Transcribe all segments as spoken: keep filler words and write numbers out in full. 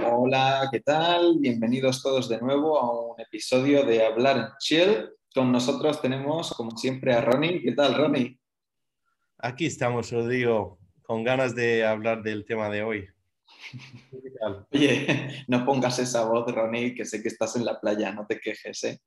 Hola, ¿qué tal? Bienvenidos todos de nuevo a un episodio de Hablar en Chill. Con nosotros tenemos, como siempre, a Ronnie. ¿Qué tal, Ronnie? Aquí estamos, Rodrigo, con ganas de hablar del tema de hoy. ¿Qué tal? Oye, no pongas esa voz, Ronnie, que sé que estás en la playa, no te quejes, ¿eh?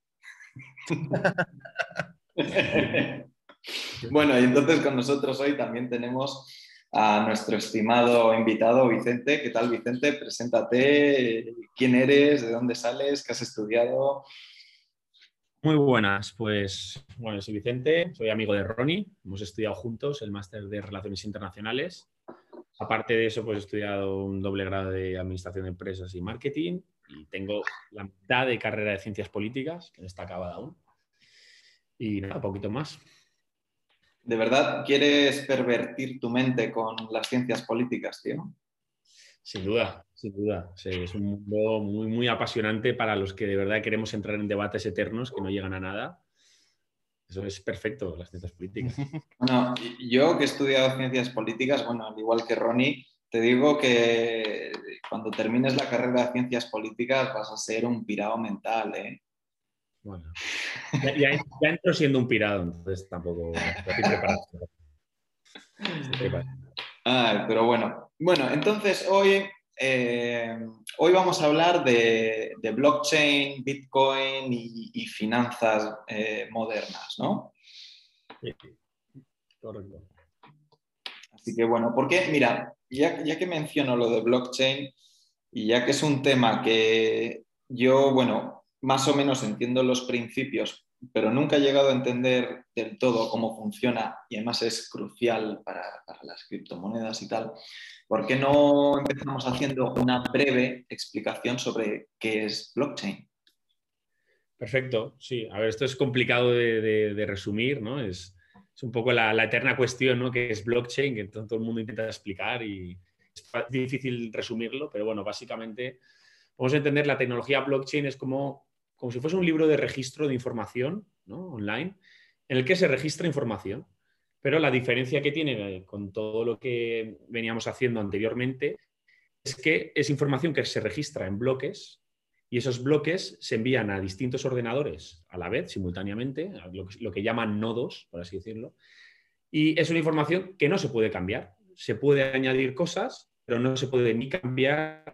Bueno, y entonces con nosotros hoy también tenemos a nuestro estimado invitado, Vicente. ¿Qué tal, Vicente? Preséntate, ¿quién eres? ¿De dónde sales? ¿Qué has estudiado? Muy buenas, pues bueno, soy Vicente, soy amigo de Ronnie, hemos estudiado juntos el máster de Relaciones Internacionales. Aparte de eso, pues he estudiado un doble grado de Administración de Empresas y Marketing y tengo la mitad de carrera de Ciencias Políticas, que no está acabada aún. Y nada, poquito más. ¿De verdad quieres pervertir tu mente con las ciencias políticas, tío? Sin duda, sin duda. Sí, es un mundo muy, muy apasionante para los que de verdad queremos entrar en debates eternos que no llegan a nada. Eso es perfecto, las ciencias políticas. Bueno, yo que he estudiado ciencias políticas, bueno, al igual que Ronnie, te digo que cuando termines la carrera de ciencias políticas vas a ser un pirado mental, ¿eh? Bueno, ya, ya, ya entro siendo un pirado, entonces tampoco estoy preparado. Estoy preparado. Ah, pero bueno, bueno, entonces hoy, eh, hoy vamos a hablar de, de blockchain, Bitcoin y, y finanzas eh, modernas, ¿no? Sí, correcto. Así que bueno, porque mira, ya, ya que menciono lo de blockchain y ya que es un tema que yo, bueno, más o menos entiendo los principios, pero nunca he llegado a entender del todo cómo funciona y además es crucial para, para las criptomonedas y tal, ¿por qué no empezamos haciendo una breve explicación sobre qué es blockchain? Perfecto, sí. A ver, esto es complicado de, de, de resumir, ¿no? Es, es un poco la, la eterna cuestión, ¿no? Que es blockchain, que todo, todo el mundo intenta explicar y es difícil resumirlo, pero bueno, básicamente vamos a entender la tecnología blockchain es como, como si fuese un libro de registro de información, ¿no? Online, en el que se registra información. Pero la diferencia que tiene con todo lo que veníamos haciendo anteriormente es que es información que se registra en bloques y esos bloques se envían a distintos ordenadores a la vez, simultáneamente, lo que, lo que llaman nodos, por así decirlo, y es una información que no se puede cambiar. Se puede añadir cosas, pero no se puede ni cambiar,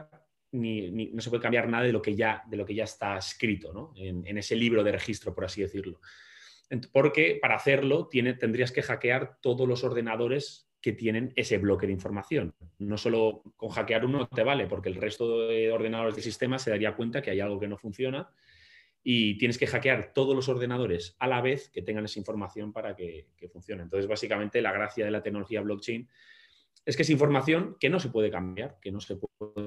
ni, ni no se puede cambiar nada de lo que ya, de lo que ya está escrito, ¿no? en, en ese libro de registro, por así decirlo. Porque para hacerlo tiene, tendrías que hackear todos los ordenadores que tienen ese bloque de información. No solo con hackear uno te vale, porque el resto de ordenadores del sistema se daría cuenta que hay algo que no funciona y tienes que hackear todos los ordenadores a la vez que tengan esa información para que, que funcione. Entonces, básicamente, la gracia de la tecnología blockchain es que es información que no se puede cambiar, que no se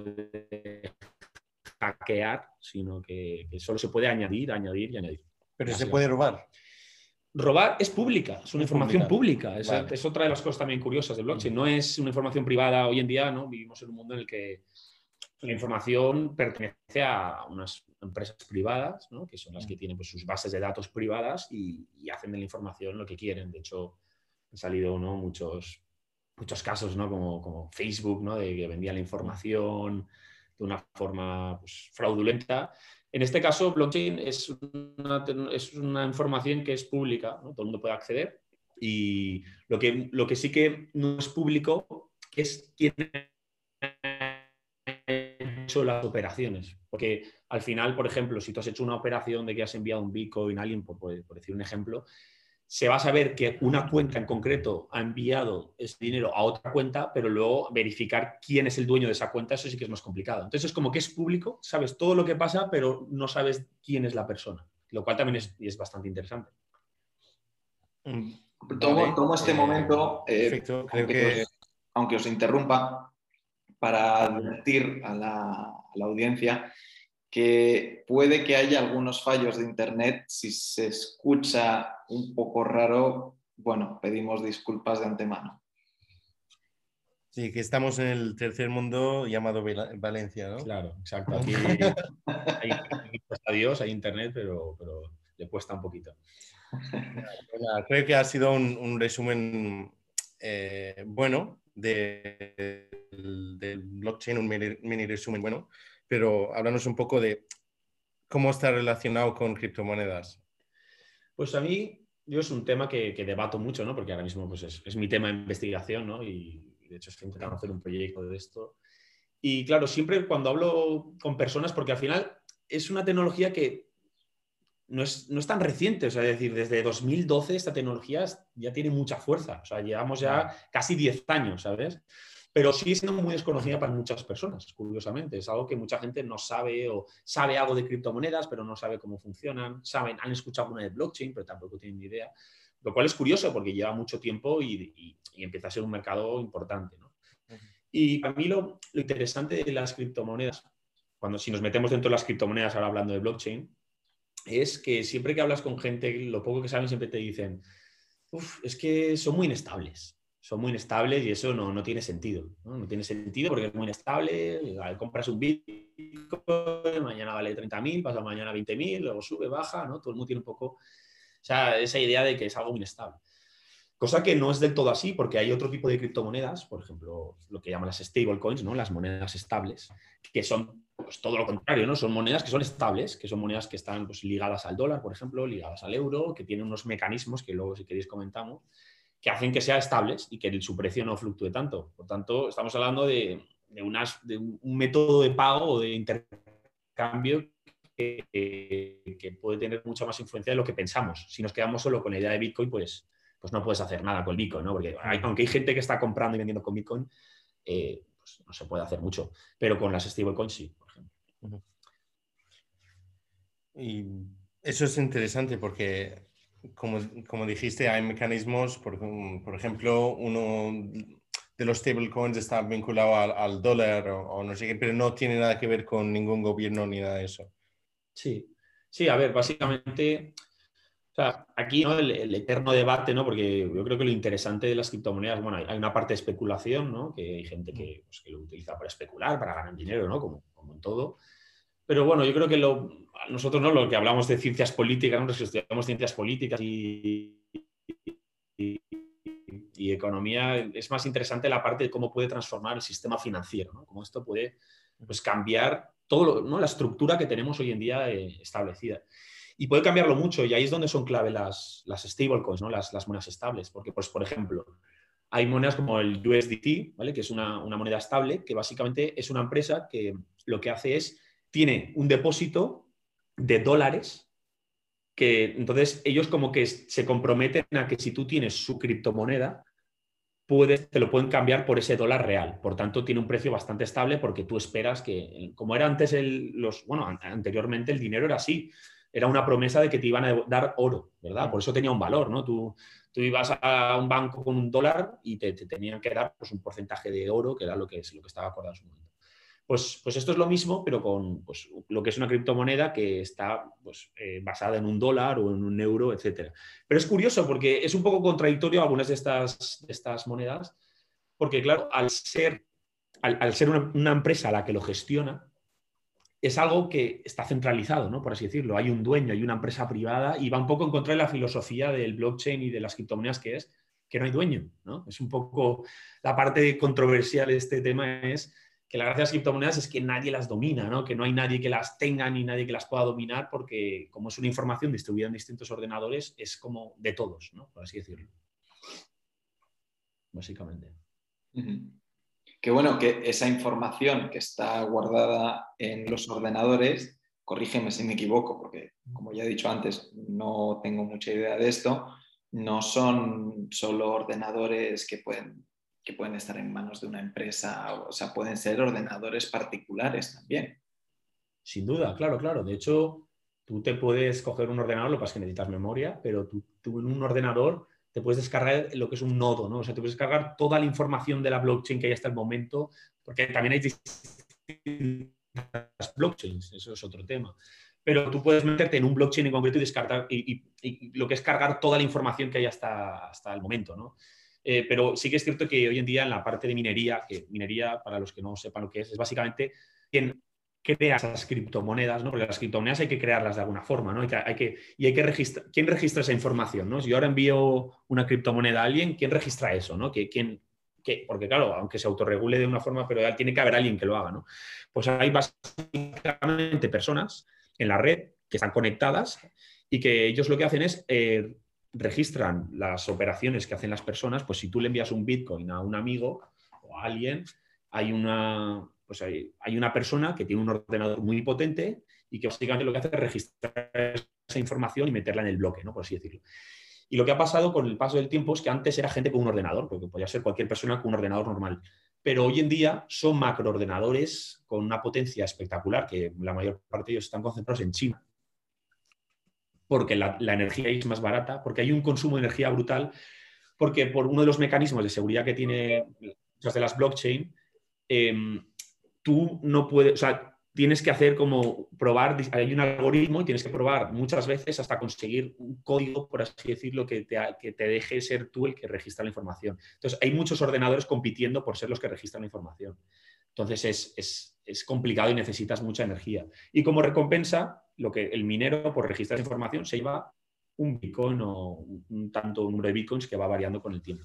puede hackear, sino que, que solo se puede añadir, añadir y añadir. Pero se puede robar. Robar es pública, es una Es información pública. pública. Es, Vale. es otra de las cosas también curiosas de blockchain. No es una información privada hoy en día, ¿no? Vivimos en un mundo en el que la información pertenece a unas empresas privadas, ¿no? Que son las que tienen pues, sus bases de datos privadas y, y hacen de la información lo que quieren. De hecho, han salido, ¿no? muchos, muchos casos, ¿no? como, como Facebook, ¿no? De que vendía la información de una forma pues, fraudulenta. En este caso, blockchain es una, es una información que es pública, ¿no? Todo el mundo puede acceder. Y lo que, lo que sí que no es público es quién ha hecho las operaciones. Porque al final, por ejemplo, si tú has hecho una operación de que has enviado un Bitcoin a alguien, por, por decir un ejemplo, se va a saber que una cuenta en concreto ha enviado ese dinero a otra cuenta, pero luego verificar quién es el dueño de esa cuenta, eso sí que es más complicado. Entonces es como que es público, sabes todo lo que pasa, pero no sabes quién es la persona, lo cual también es, es bastante interesante. Tomo, Vale. tomo este Eh, momento, eh, perfecto. Creo aunque, que... os, aunque os interrumpa, para advertir a la, a la audiencia que puede que haya algunos fallos de internet. Si se escucha un poco raro, bueno, pedimos disculpas de antemano. Sí, que estamos en el tercer mundo llamado Valencia, ¿no? Claro, exacto. Aquí hay, a Dios, hay internet, pero, pero le cuesta un poquito. Bueno, creo que ha sido un, un resumen eh, bueno de, de, blockchain, un mini, mini resumen, bueno, pero háblanos un poco de cómo está relacionado con criptomonedas. Pues a mí, yo es un tema que, que debato mucho, ¿no? Porque ahora mismo pues es, es mi tema de investigación, ¿no? Y de hecho estoy intentando hacer un proyecto de esto. Y claro, siempre cuando hablo con personas, porque al final es una tecnología que no es, no es tan reciente, o sea, es decir, desde dos mil doce esta tecnología ya tiene mucha fuerza, o sea, llevamos ya casi diez años, ¿sabes? Pero sigue siendo muy desconocida para muchas personas, curiosamente. Es algo que mucha gente no sabe o sabe algo de criptomonedas, pero no sabe cómo funcionan, saben, han escuchado alguna de blockchain, pero tampoco tienen ni idea. Lo cual es curioso porque lleva mucho tiempo y, y, y empieza a ser un mercado importante, ¿no? Y para mí lo, lo interesante de las criptomonedas, cuando si nos metemos dentro de las criptomonedas, ahora hablando de blockchain, es que siempre que hablas con gente, lo poco que saben siempre te dicen, uff, es que son muy inestables. Son muy inestables y eso no, no tiene sentido, ¿no? No tiene sentido porque es muy inestable. Compras un Bitcoin, mañana vale treinta mil, pasa mañana veinte mil, luego sube, baja, ¿no? Todo el mundo tiene un poco, o sea, esa idea de que es algo muy inestable. Cosa que no es del todo así, porque hay otro tipo de criptomonedas, por ejemplo, lo que llaman las stablecoins, ¿no? Las monedas estables, que son pues, todo lo contrario, ¿no? Son monedas que son estables, que son monedas que están pues, ligadas al dólar, por ejemplo, ligadas al euro, que tienen unos mecanismos que luego, si queréis, comentamos, que hacen que sean estables y que su precio no fluctúe tanto. Por tanto, estamos hablando de, de, unas, de un método de pago o de intercambio que, que, que puede tener mucha más influencia de lo que pensamos. Si nos quedamos solo con la idea de Bitcoin, pues, pues no puedes hacer nada con Bitcoin, ¿no? Porque hay, aunque hay gente que está comprando y vendiendo con Bitcoin, eh, pues no se puede hacer mucho. Pero con las stablecoins sí, por ejemplo. Y eso es interesante porque, como, como dijiste, hay mecanismos, por, por ejemplo, uno de los stablecoins está vinculado al, al dólar o, o no sé qué, pero no tiene nada que ver con ningún gobierno ni nada de eso. Sí, sí, a ver, básicamente, o sea, aquí ¿no? el, el eterno debate, ¿no? Porque yo creo que lo interesante de las criptomonedas, bueno, hay, hay una parte de especulación, ¿no? Que hay gente que, pues, que lo utiliza para especular, para ganar dinero, ¿no? Como, como en todo. Pero bueno, yo creo que lo, nosotros, ¿no? Lo que hablamos de ciencias políticas, ¿no? Los que estudiamos ciencias políticas y, y, y economía, es más interesante la parte de cómo puede transformar el sistema financiero, ¿no? Cómo esto puede pues, cambiar todo lo, ¿no? la estructura que tenemos hoy en día eh, establecida. Y puede cambiarlo mucho, y ahí es donde son clave las, las stablecoins, ¿no? las, las monedas estables. Porque, pues, por ejemplo, hay monedas como el U S D T, ¿vale? Que es una, una moneda estable, que básicamente es una empresa que lo que hace es, tiene un depósito de dólares, que entonces ellos como que se comprometen a que si tú tienes su criptomoneda, puedes, te lo pueden cambiar por ese dólar real. Por tanto, tiene un precio bastante estable porque tú esperas que, como era antes, el, los, bueno, anteriormente el dinero era así, era una promesa de que te iban a dar oro, ¿verdad? Por eso tenía un valor, ¿no? Tú, tú ibas a un banco con un dólar y te, te tenían que dar pues, un porcentaje de oro, que era lo que, es, lo que estaba acordado en su momento. Pues, pues esto es lo mismo, pero con pues, lo que es una criptomoneda que está pues, eh, basada en un dólar o en un euro, etcétera. Pero es curioso porque es un poco contradictorio algunas de estas, de estas monedas, porque claro, al ser, al, al ser una, una empresa a la que lo gestiona, es algo que está centralizado, ¿no? Por así decirlo. Hay un dueño, hay una empresa privada y va un poco en contra de la filosofía del blockchain y de las criptomonedas, que es que no hay dueño, ¿no? Es un poco la parte controversial de este tema, es que la gracia de las criptomonedas es que nadie las domina, ¿no? Que no hay nadie que las tenga ni nadie que las pueda dominar, porque como es una información distribuida en distintos ordenadores, es como de todos, ¿no? Por así decirlo. Básicamente. Uh-huh. Qué bueno que esa información que está guardada en los ordenadores, corrígeme si me equivoco, porque como ya he dicho antes, no tengo mucha idea de esto, no son solo ordenadores que pueden, que pueden estar en manos de una empresa, o sea, pueden ser ordenadores particulares también. Sin duda, claro, claro. De hecho, tú te puedes coger un ordenador, lo que pasa es que necesitas memoria, pero tú, tú en un ordenador te puedes descargar lo que es un nodo, ¿no? O sea, te puedes descargar toda la información de la blockchain que hay hasta el momento, porque también hay distintas blockchains, eso es otro tema. Pero tú puedes meterte en un blockchain en concreto y descargar, y, y, y lo que es cargar toda la información que hay hasta, hasta el momento, ¿no? Eh, pero sí que es cierto que hoy en día en la parte de minería, que minería, para los que no sepan lo que es, es básicamente quien crea esas criptomonedas, ¿no? Porque las criptomonedas hay que crearlas de alguna forma, ¿no? Hay que, hay que, y hay que registrar. ¿Quién registra esa información, no? Si yo ahora envío una criptomoneda a alguien, ¿quién registra eso, no? ¿Quién, que, porque claro, aunque se autorregule de una forma, pero tiene que haber alguien que lo haga, ¿no? Pues hay básicamente personas en la red que están conectadas y que ellos lo que hacen es eh, registran las operaciones que hacen las personas. Pues si tú le envías un Bitcoin a un amigo o a alguien, hay una, pues hay, hay una persona que tiene un ordenador muy potente y que básicamente lo que hace es registrar esa información y meterla en el bloque, ¿no? Por así decirlo. Y lo que ha pasado con el paso del tiempo es que antes era gente con un ordenador, porque podía ser cualquier persona con un ordenador normal. Pero hoy en día son macroordenadores con una potencia espectacular, que la mayor parte de ellos están concentrados en China, porque la, la energía es más barata, porque hay un consumo de energía brutal, porque por uno de los mecanismos de seguridad que tiene muchas de las blockchain, eh, tú no puedes, o sea, tienes que hacer como probar, hay un algoritmo y tienes que probar muchas veces hasta conseguir un código, por así decirlo, que te, que te deje ser tú el que registra la información. Entonces, hay muchos ordenadores compitiendo por ser los que registran la información. Entonces, es, es, es complicado y necesitas mucha energía. Y como recompensa, lo que el minero, por registrar esa información, se lleva un Bitcoin o un tanto número de Bitcoins que va variando con el tiempo.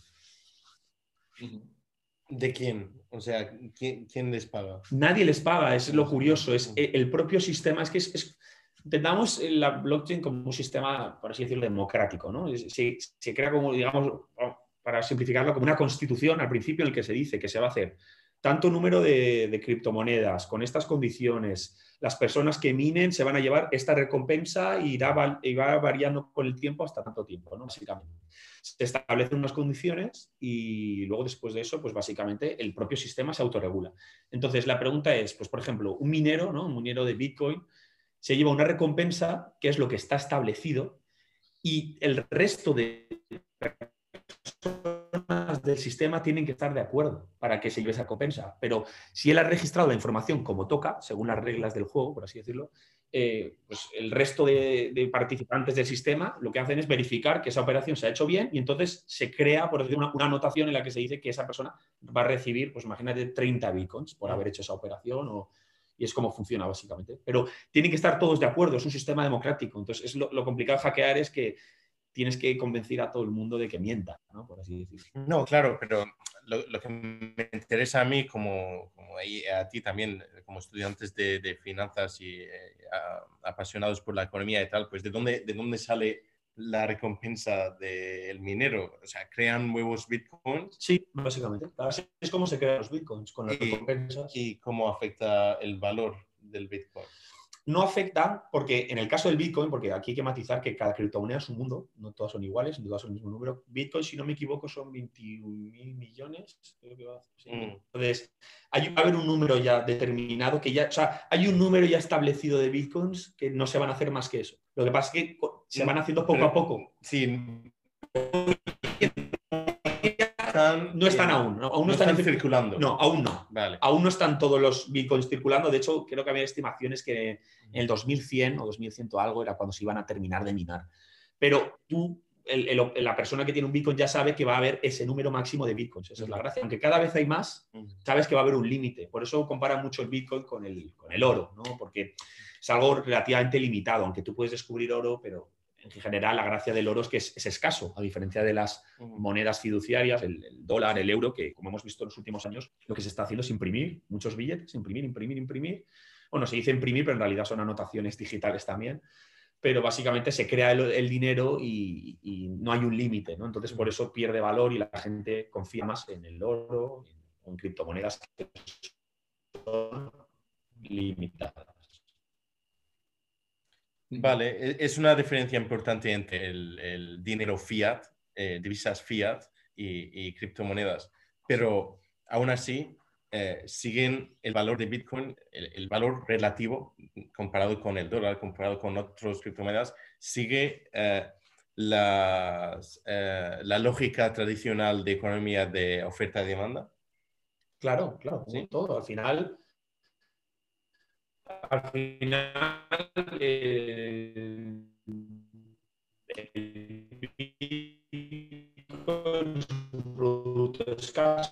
¿De quién? O sea, ¿quién, quién les paga? Nadie les paga, es lo curioso. Es el propio sistema, es que es, es, entendamos la blockchain como un sistema, por así decirlo, democrático, ¿no? Se, se crea como, digamos, para simplificarlo, como una constitución al principio en el que se dice que se va a hacer tanto número de, de criptomonedas con estas condiciones. Las personas que minen se van a llevar esta recompensa y irá, y va variando con el tiempo hasta tanto tiempo, ¿no? Básicamente. Se establecen unas condiciones y luego después de eso, pues básicamente el propio sistema se autorregula. Entonces la pregunta es, pues por ejemplo, un minero, ¿no? Un minero de Bitcoin se lleva una recompensa que es lo que está establecido y el resto de personas del sistema tienen que estar de acuerdo para que se lleve esa recompensa. Pero si él ha registrado la información como toca, según las reglas del juego, por así decirlo, eh, pues el resto de, de participantes del sistema lo que hacen es verificar que esa operación se ha hecho bien y entonces se crea, por decir, una, una anotación en la que se dice que esa persona va a recibir, pues imagínate, treinta bitcoins por haber hecho esa operación o, y es como funciona básicamente. Pero tienen que estar todos de acuerdo, es un sistema democrático. Entonces es lo, lo complicado de hackear es que tienes que convencer a todo el mundo de que mienta, ¿no? Por así decirlo. No, claro, pero lo, lo que me interesa a mí, como, como a ti también, como estudiantes de, de finanzas y eh, a, apasionados por la economía y tal, pues ¿de dónde, de dónde sale la recompensa del minero? O sea, ¿crean nuevos bitcoins? Sí, básicamente. Así es como se crean los bitcoins, con las y, recompensas. ¿Y cómo afecta el valor del bitcoin? No afecta porque en el caso del Bitcoin, porque aquí hay que matizar que cada criptomoneda es un mundo, no todas son iguales, no todas son el mismo número. Bitcoin, si no me equivoco, son veintiún mil millones. Creo que va a ser. Mm. Entonces, hay, va a haber un número ya determinado que ya, o sea, hay un número ya establecido de Bitcoins que no se van a hacer más que eso. Lo que pasa es que se van haciendo poco Pero, a poco. Sí. No están aún, ¿no? Aún no, no están, están circulando. No, aún no. Vale. Aún no están todos los bitcoins circulando. De hecho, creo que había estimaciones que en el dos mil cien o dos mil cien algo era cuando se iban a terminar de minar. Pero tú, el, el, la persona que tiene un bitcoin ya sabe que va a haber ese número máximo de bitcoins. Esa es la gracia. Aunque cada vez hay más, sabes que va a haber un límite. Por eso comparan mucho el bitcoin con el, con el oro, ¿no? Porque es algo relativamente limitado, aunque tú puedes descubrir oro, pero en general la gracia del oro es que es, es escaso, a diferencia de las monedas fiduciarias, el, el dólar, el euro, que como hemos visto en los últimos años, lo que se está haciendo es imprimir muchos billetes, imprimir, imprimir, imprimir. Bueno, se dice imprimir, pero en realidad son anotaciones digitales también. Pero básicamente se crea el, el dinero y, y no hay un límite, ¿no? Entonces por eso pierde valor y la gente confía más en el oro o en, en criptomonedas que son limitadas. Vale, es una diferencia importante entre el, el dinero fiat, eh, divisas fiat y, y criptomonedas, pero aún así eh, siguen el valor de Bitcoin, el, el valor relativo comparado con el dólar, comparado con otras criptomonedas, sigue eh, las, eh, la lógica tradicional de economía de oferta y demanda. Claro, claro, ¿sí? Todo. Al final, al final eh, el Bitcoin es un producto escaso,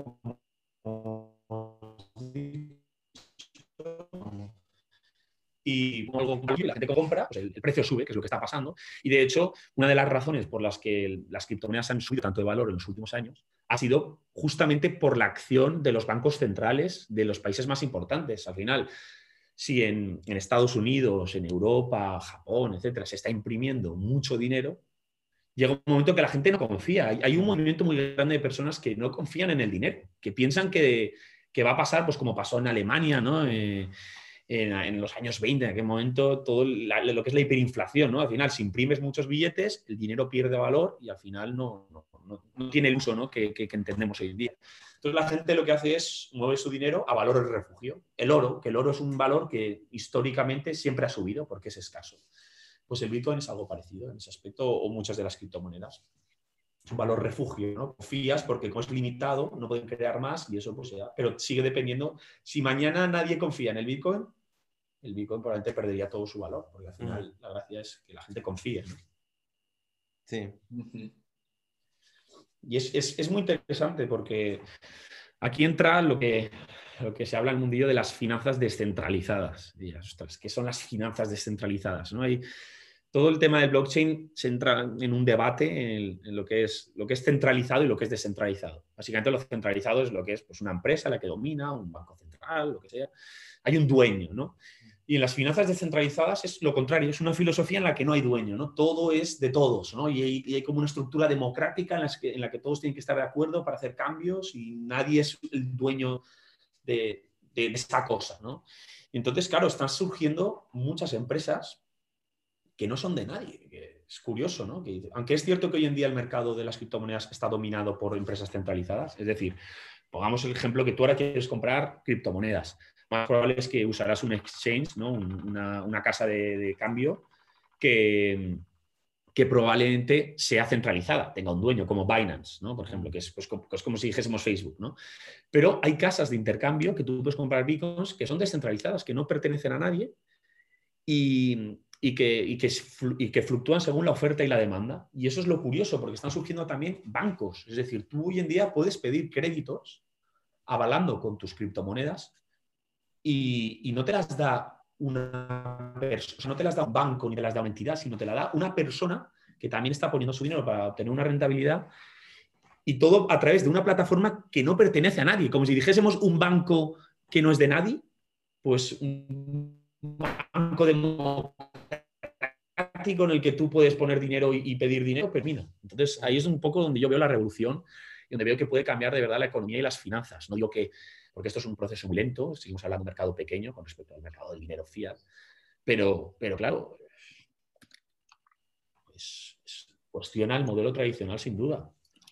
como y y algo, la gente compra, pues el, el precio sube, que es lo que está pasando. Y de hecho, una de las razones por las que las criptomonedas han subido tanto de valor en los últimos años ha sido justamente por la acción de los bancos centrales de los países más importantes. Al final, si en, en Estados Unidos, en Europa, Japón, etcétera, se está imprimiendo mucho dinero, llega un momento que la gente no confía. Hay, hay un movimiento muy grande de personas que no confían en el dinero, que piensan que, que va a pasar, pues como pasó en Alemania, ¿no? Eh, en, en los años veinte, en aquel momento, todo la, lo que es la hiperinflación, ¿no? Al final, si imprimes muchos billetes, el dinero pierde valor y al final no, no, no, no tiene el uso, ¿no? que, que, que entendemos hoy en día. Entonces la gente lo que hace es mover su dinero a valores de refugio. El oro, que el oro es un valor que históricamente siempre ha subido porque es escaso. Pues el Bitcoin es algo parecido en ese aspecto, o muchas de las criptomonedas. Es un valor refugio, ¿no? Confías porque como es limitado, no pueden crear más y eso pues ya. Pero sigue dependiendo. Si mañana nadie confía en el Bitcoin, el Bitcoin probablemente perdería todo su valor, porque al final mm. la gracia es que la gente confíe, ¿no? Sí. Y es, es, es muy interesante porque aquí entra lo que, lo que se habla en el mundillo de las finanzas descentralizadas. Y, ostras, ¿qué son las finanzas descentralizadas? ¿No? Hay, todo el tema del blockchain se entra en un debate en, en lo, que es, lo que es centralizado y lo que es descentralizado. Básicamente lo centralizado es lo que es pues, una empresa la que domina, un banco central, lo que sea. Hay un dueño, ¿no? Y en las finanzas descentralizadas es lo contrario, es una filosofía en la que no hay dueño, ¿no? Todo es de todos, ¿no? Y hay, y hay como una estructura democrática en, las que, en la que todos tienen que estar de acuerdo para hacer cambios y nadie es el dueño de, de, de esta cosa, ¿no? Y entonces, claro, están surgiendo muchas empresas que no son de nadie. Que es curioso, ¿no? Que, aunque es cierto que hoy en día el mercado de las criptomonedas está dominado por empresas centralizadas, es decir, pongamos el ejemplo que tú ahora quieres comprar criptomonedas. Más probable es que usarás un exchange, ¿no? una, una casa de, de cambio que, que probablemente sea centralizada, tenga un dueño, como Binance, ¿no? Por ejemplo, que es, pues, es como si dijésemos Facebook, ¿no? Pero hay casas de intercambio que tú puedes comprar bitcoins que son descentralizadas, que no pertenecen a nadie y, y, que, y, que, y que fluctúan según la oferta y la demanda. Y eso es lo curioso, porque están surgiendo también bancos. Es decir, tú hoy en día puedes pedir créditos avalando con tus criptomonedas y, y no te las da una persona, o sea, no te las da un banco ni te las da una entidad, sino te la da una persona que también está poniendo su dinero para obtener una rentabilidad y todo a través de una plataforma que no pertenece a nadie. Como si dijésemos un banco que no es de nadie, pues un banco democrático en el que tú puedes poner dinero y, y pedir dinero, pero mira, entonces ahí es un poco donde yo veo la revolución y donde veo que puede cambiar de verdad la economía y las finanzas. No digo que, porque esto es un proceso muy lento, seguimos hablando de un mercado pequeño con respecto al mercado del dinero fiat, pero, pero claro, pues, pues, cuestiona el modelo tradicional sin duda.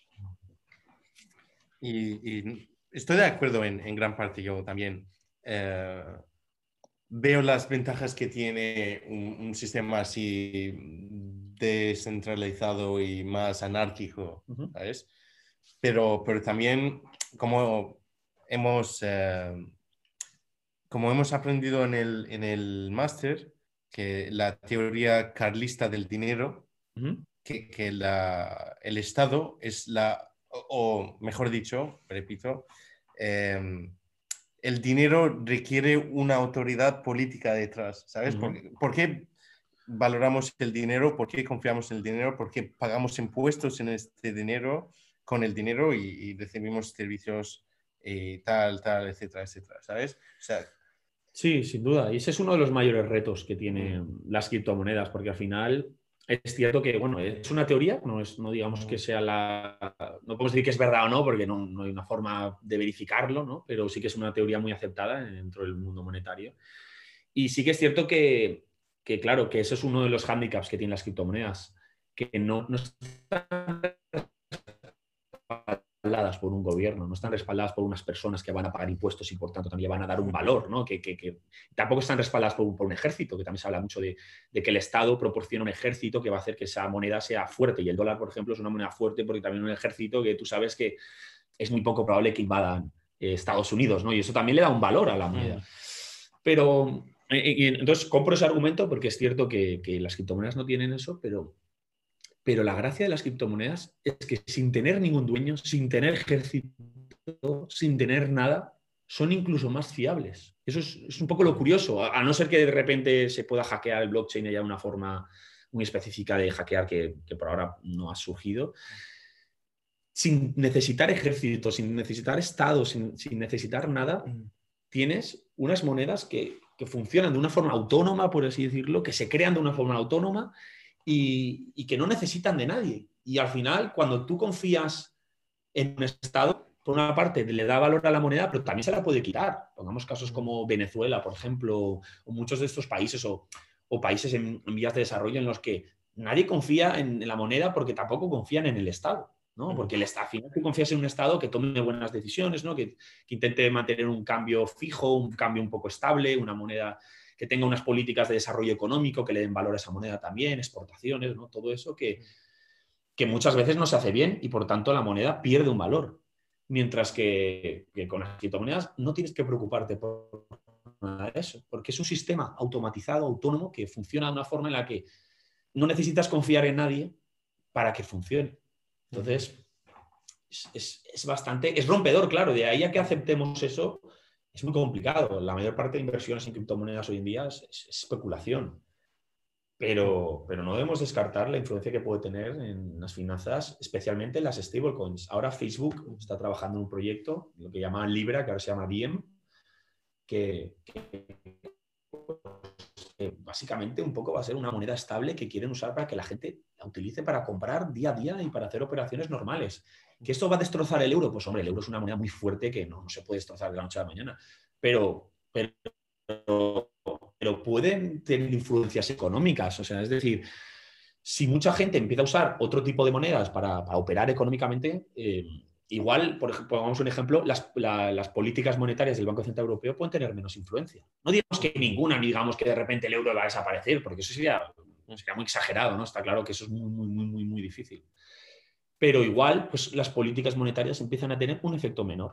Y, y estoy de acuerdo en, en gran parte yo también. Eh, veo las ventajas que tiene un, un sistema así descentralizado y más anárquico, Uh-huh. ¿sabes? Pero, pero también como hemos, eh, como hemos aprendido en el, en el máster, que la teoría carlista del dinero, Uh-huh. que, que la, el Estado es la, o, o mejor dicho, repito, eh, el dinero requiere una autoridad política detrás, ¿sabes? Uh-huh. ¿Por, ¿Por qué valoramos el dinero? ¿Por qué confiamos en el dinero? ¿Por qué pagamos impuestos en este dinero, con el dinero y, y recibimos servicios eh, tal, tal, etcétera, etcétera, ¿sabes? O sea, sí, sin duda. Y ese es uno de los mayores retos que tienen mm. las criptomonedas, porque al final es cierto que, bueno, es una teoría, no, es, no digamos que sea la... No podemos decir que es verdad o no, porque no, no hay una forma de verificarlo, ¿no? Pero sí que es una teoría muy aceptada dentro del mundo monetario. Y sí que es cierto que, que claro, que eso es uno de los hándicaps que tienen las criptomonedas, que no, no están respaldadas por un gobierno, no están respaldadas por unas personas que van a pagar impuestos y por tanto también van a dar un valor, ¿no? Que, que, que tampoco están respaldadas por un, por un ejército, que también se habla mucho de, de que el Estado proporciona un ejército que va a hacer que esa moneda sea fuerte, y el dólar, por ejemplo, es una moneda fuerte porque también un ejército que tú sabes que es muy poco probable que invadan eh, Estados Unidos, ¿no? Y eso también le da un valor a la moneda. Pero, y, y, entonces compro ese argumento porque es cierto que, que las criptomonedas no tienen eso, pero Pero la gracia de las criptomonedas es que sin tener ningún dueño, sin tener ejército, sin tener nada, son incluso más fiables. Eso es, es un poco lo curioso, a, a no ser que de repente se pueda hackear el blockchain y haya una forma muy específica de hackear que, que por ahora no ha surgido. Sin necesitar ejércitos, sin necesitar estados, sin, sin necesitar nada, tienes unas monedas que, que funcionan de una forma autónoma, por así decirlo, que se crean de una forma autónoma y, y que no necesitan de nadie. Y al final, cuando tú confías en un estado, por una parte le da valor a la moneda, pero también se la puede quitar. Pongamos casos como Venezuela, por ejemplo, o muchos de estos países o, o países en, en vías de desarrollo en los que nadie confía en, en la moneda porque tampoco confían en el Estado, ¿no? Porque el Estado, al final tú confías en un Estado que tome buenas decisiones, ¿no? que, que intente mantener un cambio fijo, un cambio un poco estable, una moneda que tenga unas políticas de desarrollo económico que le den valor a esa moneda también, exportaciones, ¿no? Todo eso que, que muchas veces no se hace bien y por tanto la moneda pierde un valor. Mientras que, que con las criptomonedas no tienes que preocuparte por nada de eso, porque es un sistema automatizado, autónomo, que funciona de una forma en la que no necesitas confiar en nadie para que funcione. Entonces, es, es, es bastante, es rompedor, claro, de ahí a que aceptemos eso, es muy complicado. La mayor parte de inversiones en criptomonedas hoy en día es, es especulación. Pero, pero no debemos descartar la influencia que puede tener en las finanzas, especialmente en las stablecoins. Ahora Facebook está trabajando en un proyecto, lo que llamaban Libra, que ahora se llama Diem, que, que, que básicamente un poco va a ser una moneda estable que quieren usar para que la gente la utilice para comprar día a día y para hacer operaciones normales. ¿Que esto va a destrozar el euro? Pues hombre, el euro es una moneda muy fuerte que no, no se puede destrozar de la noche a la mañana. Pero... pero pero pueden tener influencias económicas. O sea, es decir, si mucha gente empieza a usar otro tipo de monedas para, para operar económicamente, eh, igual, por ejemplo, pongamos un ejemplo, las, la, las políticas monetarias del Banco Central Europeo pueden tener menos influencia. No digamos que ninguna, ni digamos que de repente el euro va a desaparecer, porque eso sería, sería muy exagerado, ¿no? Está claro que eso es muy, muy, muy, muy, muy difícil. Pero igual, pues las políticas monetarias empiezan a tener un efecto menor.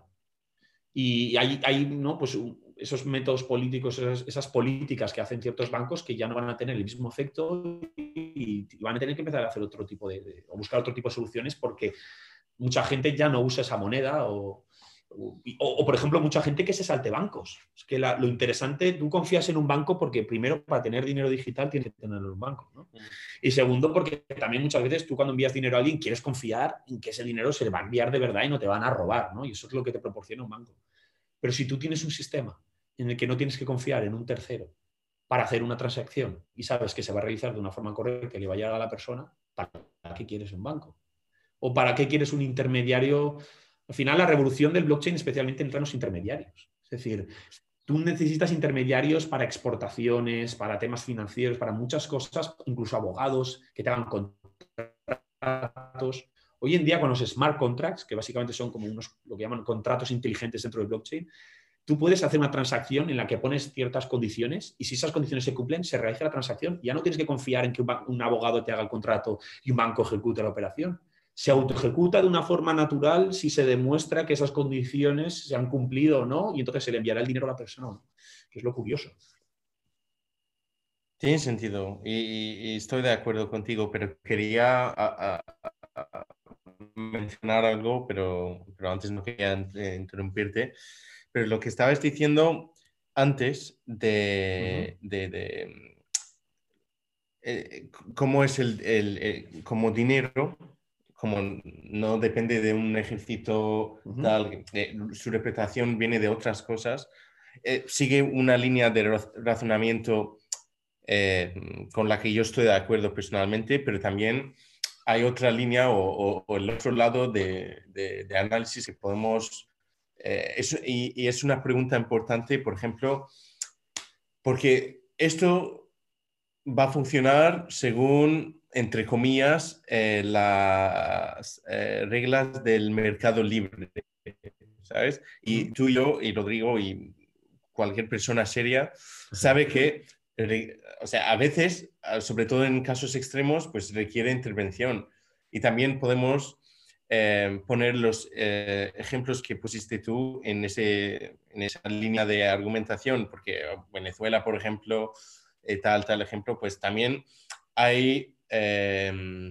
Y hay, hay ¿no? pues, esos métodos políticos, esas, esas políticas que hacen ciertos bancos que ya no van a tener el mismo efecto y, y van a tener que empezar a hacer otro tipo de, de, o buscar otro tipo de soluciones porque mucha gente ya no usa esa moneda o, o, o por ejemplo, mucha gente que se salte bancos. Es que la, lo interesante, tú confías en un banco porque primero, para tener dinero digital tienes que tenerlo en un banco, ¿no? Y segundo, porque también muchas veces tú cuando envías dinero a alguien quieres confiar en que ese dinero se le va a enviar de verdad y no te van a robar, ¿no? Y eso es lo que te proporciona un banco. Pero si tú tienes un sistema en el que no tienes que confiar en un tercero para hacer una transacción y sabes que se va a realizar de una forma correcta y le va a llegar a la persona, ¿para qué quieres un banco? ¿O para qué quieres un intermediario? Al final, la revolución del blockchain especialmente entra en los intermediarios. Es decir, tú necesitas intermediarios para exportaciones, para temas financieros, para muchas cosas, incluso abogados que te hagan contratos. Hoy en día con los smart contracts, que básicamente son como unos, lo que llaman contratos inteligentes dentro del blockchain, tú puedes hacer una transacción en la que pones ciertas condiciones y si esas condiciones se cumplen, se realiza la transacción. Ya no tienes que confiar en que un, un abogado te haga el contrato y un banco ejecute la operación. Se autoejecuta de una forma natural si se demuestra que esas condiciones se han cumplido o no y entonces se le enviará el dinero a la persona o no, que es lo curioso. Tiene sentido y, y estoy de acuerdo contigo, pero quería a, a, a mencionar algo, pero, pero antes no quería eh, interrumpirte. Pero lo que estabas diciendo antes de, uh-huh. de, de eh, cómo es el, el, el como dinero, como no depende de un ejército uh-huh. tal, eh, su reputación viene de otras cosas, eh, sigue una línea de razonamiento eh, con la que yo estoy de acuerdo personalmente, pero también hay otra línea o, o, o el otro lado de, de, de análisis que podemos... Eh, es, y, y es una pregunta importante, por ejemplo, porque esto va a funcionar según, entre comillas, eh, las eh, reglas del mercado libre, ¿sabes? Y tú y yo, y Rodrigo, y cualquier persona seria, sabe que, o sea, a veces, sobre todo en casos extremos, pues requiere intervención. Y también podemos eh, poner los eh, ejemplos que pusiste tú en, ese, en esa línea de argumentación, porque Venezuela, por ejemplo, eh, tal, tal ejemplo, pues también hay, eh,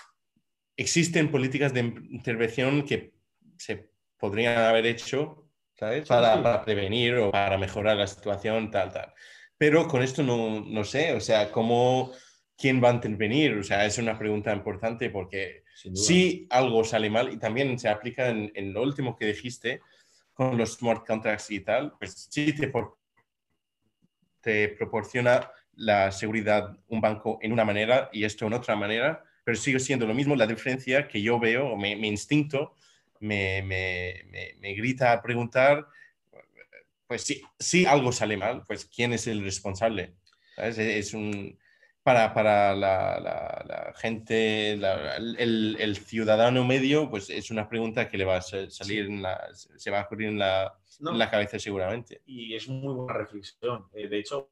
existen políticas de intervención que se podrían haber hecho ¿sabes? Sí, Para, sí. para prevenir o para mejorar la situación, tal, tal. Pero con esto no, no sé, o sea, ¿cómo, quién va a intervenir? O sea, es una pregunta importante porque Sin duda. si algo sale mal, y también se aplica en, en lo último que dijiste, con los smart contracts y tal, pues sí te, por, te proporciona la seguridad un banco en una manera y esto en otra manera, pero sigue siendo lo mismo. La diferencia que yo veo, o mi, mi instinto me, me, me, me grita a preguntar, pues si, si algo sale mal, pues ¿quién es el responsable? ¿Sabes? Es un, para, para la, la, la gente, la, el, el ciudadano medio, pues es una pregunta que le va a salir Sí. en la, se va a ocurrir en la, No, en la cabeza seguramente. y es muy buena reflexión. Eh, de hecho,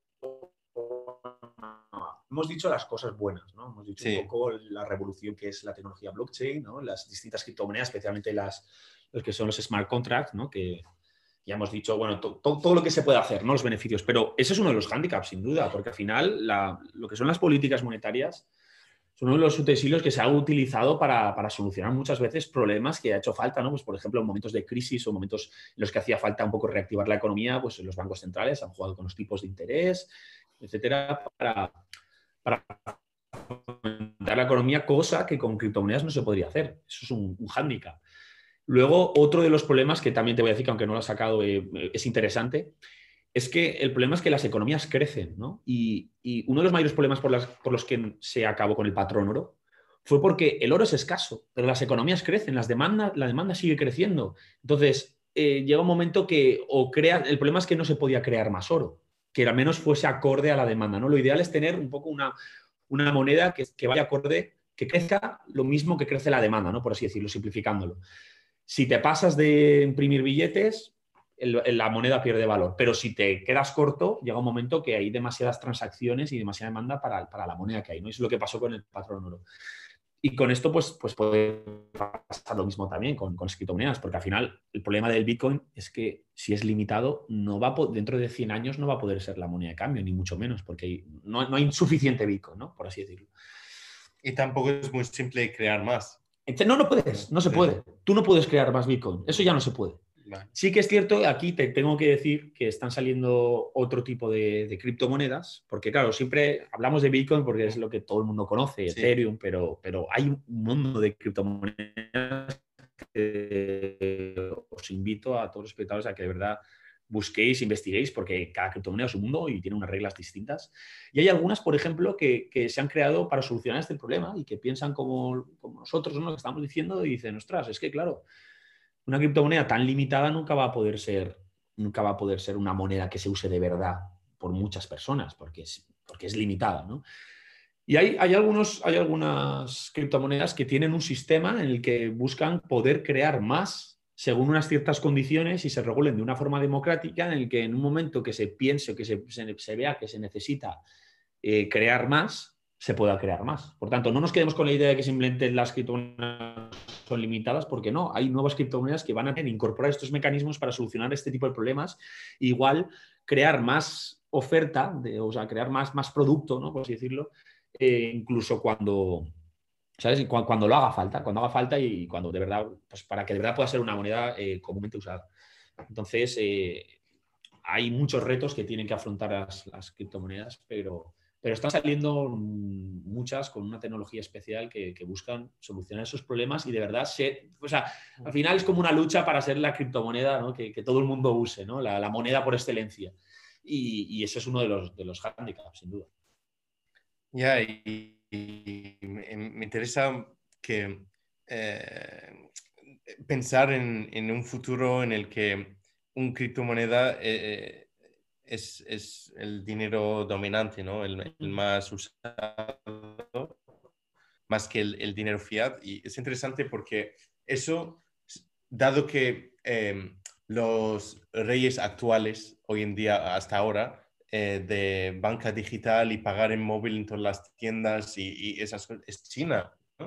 hemos dicho las cosas buenas, ¿no? Hemos dicho un Sí. poco la revolución que es la tecnología blockchain, ¿no? Las distintas criptomonedas, especialmente las, los que son los smart contracts, ¿no? Que ya hemos dicho, bueno, to, to, todo lo que se puede hacer, ¿no? Los beneficios. Pero ese es uno de los hándicaps, sin duda, porque al final la, lo que son las políticas monetarias son uno de los utensilios que se ha utilizado para, para, solucionar muchas veces problemas que ha hecho falta, ¿no? Pues, por ejemplo, en momentos de crisis o momentos en los que hacía falta un poco reactivar la economía, pues los bancos centrales han jugado con los tipos de interés, etcétera, para, para fomentar la economía, cosa que con criptomonedas no se podría hacer. Eso es un, un hándicap. Luego, otro de los problemas que también te voy a decir, que aunque no lo has sacado, eh, es interesante, es que el problema es que las economías crecen, ¿no? Y, y uno de los mayores problemas por, las, por los que se acabó con el patrón oro fue porque el oro es escaso, pero las economías crecen, las demandas, la demanda sigue creciendo. Entonces, eh, llega un momento que o crea, el problema es que no se podía crear más oro, que al menos fuese acorde a la demanda, ¿no? Lo ideal es tener un poco una, una moneda que, que vaya acorde, que crezca lo mismo que crece la demanda, ¿no? Por así decirlo, simplificándolo. Si te pasas de imprimir billetes, el, la moneda pierde valor. Pero si te quedas corto, llega un momento que hay demasiadas transacciones y demasiada demanda para, para la moneda que hay, ¿no? Eso es lo que pasó con el patrón oro. Y con esto, pues, pues puede pasar lo mismo también con, con las criptomonedas, porque al final el problema del Bitcoin es que si es limitado, no va a, dentro de cien años no va a poder ser la moneda de cambio, ni mucho menos, porque hay, no, no hay suficiente Bitcoin, ¿no? Por así decirlo. Y tampoco es muy simple crear más. Entonces, no, no puedes, no se puede. Tú no puedes crear más Bitcoin, eso ya no se puede. Vale. Sí que es cierto, aquí te tengo que decir que están saliendo otro tipo de, de criptomonedas, porque claro, siempre hablamos de Bitcoin porque es lo que todo el mundo conoce, Sí. Ethereum, pero, pero hay un mundo de criptomonedas que os invito a todos los espectadores a que de verdad busquéis, investiguéis, porque cada criptomoneda es un mundo y tiene unas reglas distintas. Y hay algunas, por ejemplo, que, que se han creado para solucionar este problema y que piensan como, como nosotros, ¿no? Que estamos diciendo y dicen, ostras, es que claro, una criptomoneda tan limitada nunca va a poder ser, nunca va a poder ser una moneda que se use de verdad por muchas personas, porque es, porque es limitada, ¿no? Y hay, hay, algunos, hay algunas criptomonedas que tienen un sistema en el que buscan poder crear más según unas ciertas condiciones y se regulen de una forma democrática, en el que en un momento que se piense o que se, se, se vea que se necesita eh, crear más, se pueda crear más. Por tanto, no nos quedemos con la idea de que simplemente las criptomonedas son limitadas, porque no, hay nuevas criptomonedas que van a incorporar estos mecanismos para solucionar este tipo de problemas. Igual crear más oferta, de, o sea, crear más, más producto, ¿no? Por así decirlo, eh, incluso cuando, ¿sabes? Cuando, cuando lo haga falta, cuando haga falta y cuando de verdad, pues para que de verdad pueda ser una moneda eh, comúnmente usada. Entonces, eh, hay muchos retos que tienen que afrontar las, las criptomonedas, pero, pero están saliendo muchas con una tecnología especial que, que buscan solucionar esos problemas y de verdad se, o sea, al final es como una lucha para ser la criptomoneda, ¿no? que, que todo el mundo use, ¿no? la, la moneda por excelencia. Y, y eso es uno de los, de los handicaps, sin duda. Ya, y, y me, me interesa que eh, pensar en, en un futuro en el que un criptomoneda eh, es, es el dinero dominante, ¿no? El, el más usado, más que el, el dinero fiat. Y es interesante porque eso, dado que eh, los reyes actuales, hoy en día, hasta ahora, eh, de banca digital y pagar en móvil en todas las tiendas y, y esas cosas, es China, ¿no?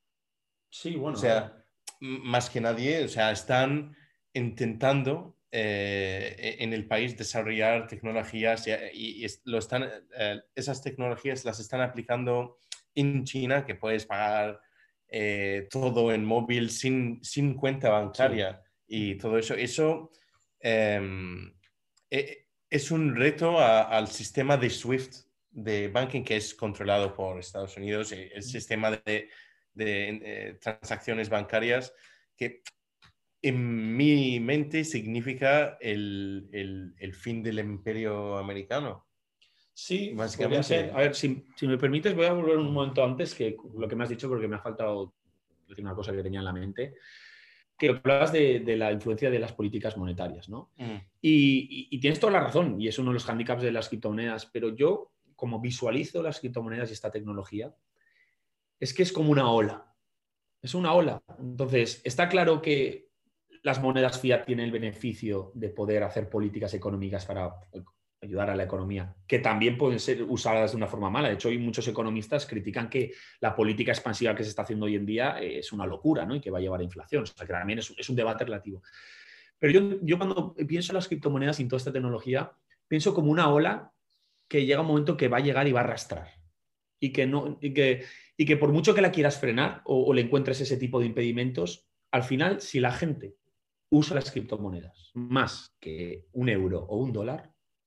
Sí, bueno, O a ver. sea, más que nadie, o sea, están intentando eh, en el país desarrollar tecnologías y, y, y lo están, eh, esas tecnologías las están aplicando en China, que puedes pagar eh, todo en móvil sin, sin cuenta bancaria Sí. y todo eso. Eso eh, eh, es un reto a, al sistema de SWIFT de banking que es controlado por Estados Unidos, el sistema de, de eh, transacciones bancarias que en mi mente significa el, el, el fin del imperio americano. Sí, básicamente. Podría ser. A ver, si, si me permites, voy a volver un momento antes que lo que me has dicho, porque me ha faltado decir una cosa que tenía en la mente. Que hablabas de, de la influencia de las políticas monetarias, ¿no? Mm. Y, y, y tienes toda la razón, y es uno de los hándicaps de las criptomonedas, pero yo, como visualizo las criptomonedas y esta tecnología, es que es como una ola. Es una ola. Entonces, está claro que las monedas fiat tienen el beneficio de poder hacer políticas económicas para ayudar a la economía, que también pueden ser usadas de una forma mala. De hecho, hoy muchos economistas critican que la política expansiva que se está haciendo hoy en día es una locura, ¿no? Y que va a llevar a inflación. O sea, que también es, es un debate relativo. Pero yo, yo cuando pienso en las criptomonedas y en toda esta tecnología, pienso como una ola que llega un momento que va a llegar y va a arrastrar. Y que, no, y que, y que por mucho que la quieras frenar o, o le encuentres ese tipo de impedimentos, al final, si la gente usa las criptomonedas más que un euro o un dólar,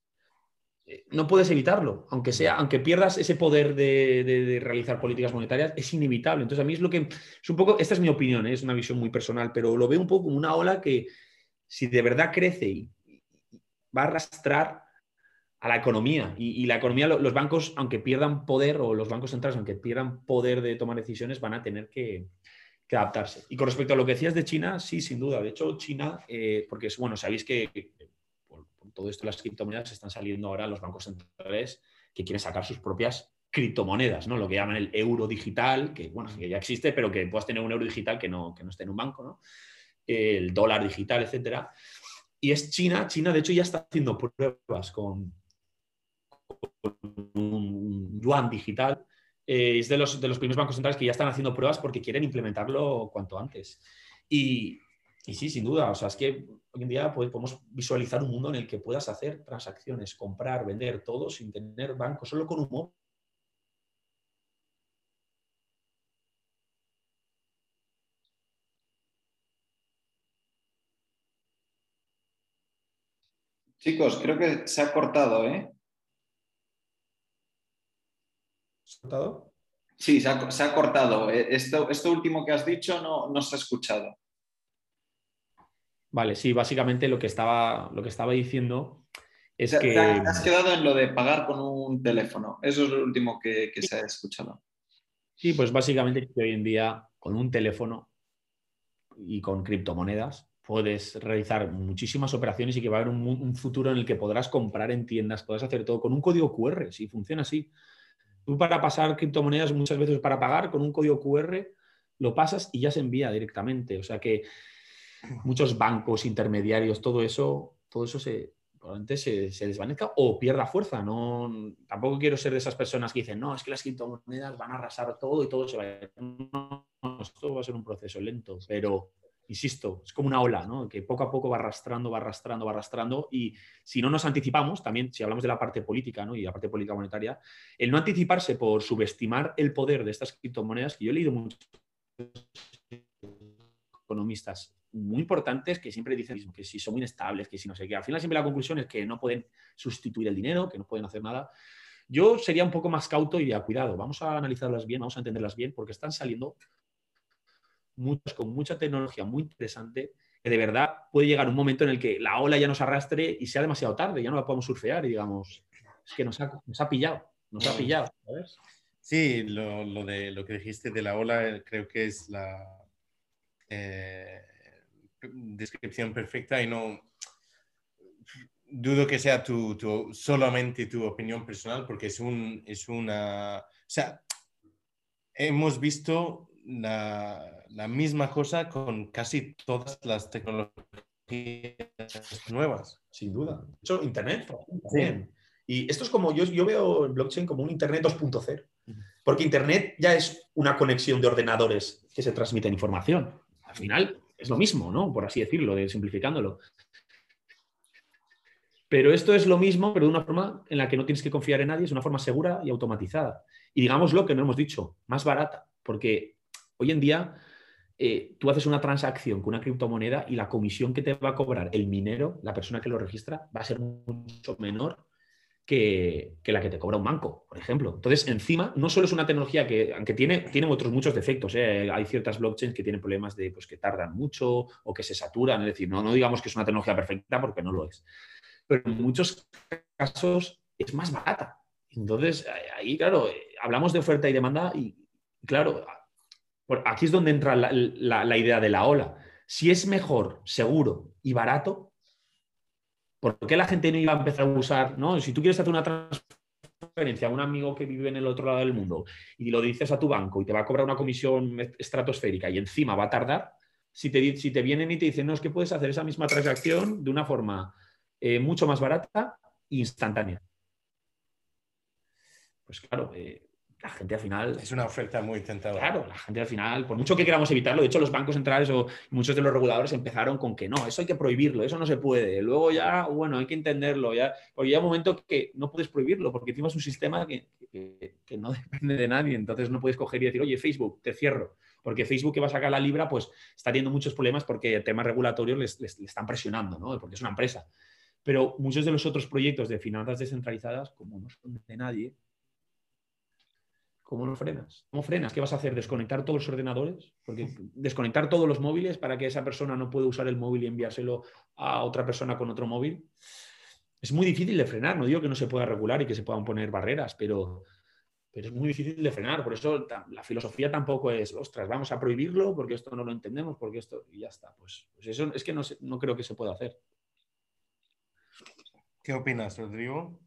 no puedes evitarlo, aunque sea, aunque pierdas ese poder de, de, de realizar políticas monetarias, es inevitable. Entonces, a mí es lo que es un poco, esta es mi opinión, ¿eh? Es una visión muy personal, pero lo veo un poco como una ola que, si de verdad crece y, y va a arrastrar a la economía. Y, y la economía, los bancos, aunque pierdan poder, o los bancos centrales, aunque pierdan poder de tomar decisiones, van a tener que, que adaptarse. Y con respecto a lo que decías de China, sí, sin duda. De hecho, China, eh, porque es, bueno, sabéis que, que por, por todo esto las criptomonedas están saliendo ahora los bancos centrales que quieren sacar sus propias criptomonedas, ¿no? Lo que llaman el euro digital, que bueno, que ya existe, pero que puedas tener un euro digital que no, que no esté en un banco, ¿no? El dólar digital, etcétera. Y es China, China de hecho ya está haciendo pruebas con, con un yuan digital. Eh, es de los, de los primeros bancos centrales que ya están haciendo pruebas porque quieren implementarlo cuanto antes. Y, y sí, sin duda, o sea, es que hoy en día podemos visualizar un mundo en el que puedas hacer transacciones, comprar, vender todo sin tener banco, solo con un móvil. Chicos, creo que se ha cortado, ¿eh? ¿Cortado? Sí, se ha, se ha cortado. Esto, esto último que has dicho no, no se ha escuchado. Vale, sí, básicamente lo que estaba, lo que estaba diciendo es Te, te que... has quedado en lo de pagar con un teléfono. Eso es lo último que, que se ha escuchado. Sí, pues básicamente que hoy en día con un teléfono y con criptomonedas puedes realizar muchísimas operaciones y que va a haber un, un futuro en el que podrás comprar en tiendas, podrás hacer todo con un código cu erre, si funciona así. Tú para pasar criptomonedas muchas veces para pagar con un código cu erre lo pasas y ya se envía directamente. O sea que muchos bancos, intermediarios, todo eso, todo eso se, probablemente se, se desvanezca o pierda fuerza. No, tampoco quiero ser de esas personas que dicen, no, es que las criptomonedas van a arrasar todo y todo se va a ir. No, no, esto va a ser un proceso lento, pero insisto, es como una ola, ¿no? Que poco a poco va arrastrando, va arrastrando, va arrastrando y si no nos anticipamos, también si hablamos de la parte política, ¿no? Y la parte política monetaria, el no anticiparse por subestimar el poder de estas criptomonedas, que yo he leído muchos economistas muy importantes que siempre dicen que si son muy inestables, que si no sé qué. Al final siempre la conclusión es que no pueden sustituir el dinero, que no pueden hacer nada. Yo sería un poco más cauto y diría, cuidado, vamos a analizarlas bien, vamos a entenderlas bien, porque están saliendo muchas con mucha tecnología muy interesante, que de verdad puede llegar un momento en el que la ola ya nos arrastre y sea demasiado tarde, ya no la podemos surfear y digamos, es que nos ha, nos ha pillado, nos ha pillado, ¿sabes? Sí, lo, lo, de, lo que dijiste de la ola creo que es la eh, descripción perfecta y no dudo que sea tu, tu, solamente tu opinión personal porque es, un, es una... O sea, hemos visto la, la misma cosa con casi todas las tecnologías nuevas. Sin duda. De hecho, Internet también. Sí. Y esto es como, yo, yo veo el blockchain como un Internet dos punto cero. Porque Internet ya es una conexión de ordenadores que se transmiten información. Al final es lo mismo, ¿no? Por así decirlo, de, simplificándolo. Pero esto es lo mismo, pero de una forma en la que no tienes que confiar en nadie, es una forma segura y automatizada. Y digamos lo que no hemos dicho, más barata. Porque hoy en día eh, tú haces una transacción con una criptomoneda y la comisión que te va a cobrar el minero, la persona que lo registra, va a ser mucho menor que, que la que te cobra un banco, por ejemplo. Entonces, encima, no solo es una tecnología que, aunque tiene, tiene otros muchos defectos, ¿eh? Hay ciertas blockchains que tienen problemas de pues, que tardan mucho o que se saturan, es decir, no, no digamos que es una tecnología perfecta porque no lo es, pero en muchos casos es más barata. Entonces, ahí, claro, hablamos de oferta y demanda y, claro, aquí es donde entra la, la, la idea de la ola. Si es mejor, seguro y barato, ¿por qué la gente no iba a empezar a usar? ¿No? Si tú quieres hacer una transferencia a un amigo que vive en el otro lado del mundo y lo dices a tu banco y te va a cobrar una comisión estratosférica y encima va a tardar, si te, si te vienen y te dicen, no, es que puedes hacer esa misma transacción de una forma eh, mucho más barata e instantánea. Pues claro, eh, la gente al final... Es una oferta muy tentadora. Claro, la gente al final, por mucho que queramos evitarlo, de hecho los bancos centrales o muchos de los reguladores empezaron con que no, eso hay que prohibirlo, eso no se puede. Luego ya, bueno, hay que entenderlo, ya, porque llega un momento que no puedes prohibirlo, porque encima es un sistema que, que, que no depende de nadie, entonces no puedes coger y decir, oye, Facebook, te cierro, porque Facebook que va a sacar la libra, pues está teniendo muchos problemas porque temas regulatorios les, les, les están presionando, ¿no? Porque es una empresa. Pero muchos de los otros proyectos de finanzas descentralizadas, como no son de nadie, ¿cómo lo frenas? ¿Cómo frenas? ¿Qué vas a hacer? ¿Desconectar todos los ordenadores? Porque desconectar todos los móviles para que esa persona no pueda usar el móvil y enviárselo a otra persona con otro móvil. Es muy difícil de frenar. No digo que no se pueda regular y que se puedan poner barreras, pero, pero es muy difícil de frenar. Por eso la filosofía tampoco es, ostras, vamos a prohibirlo porque esto no lo entendemos, porque esto... Y ya está. Pues, pues eso es que no, se, no creo que se pueda hacer. ¿Qué opinas, Rodrigo?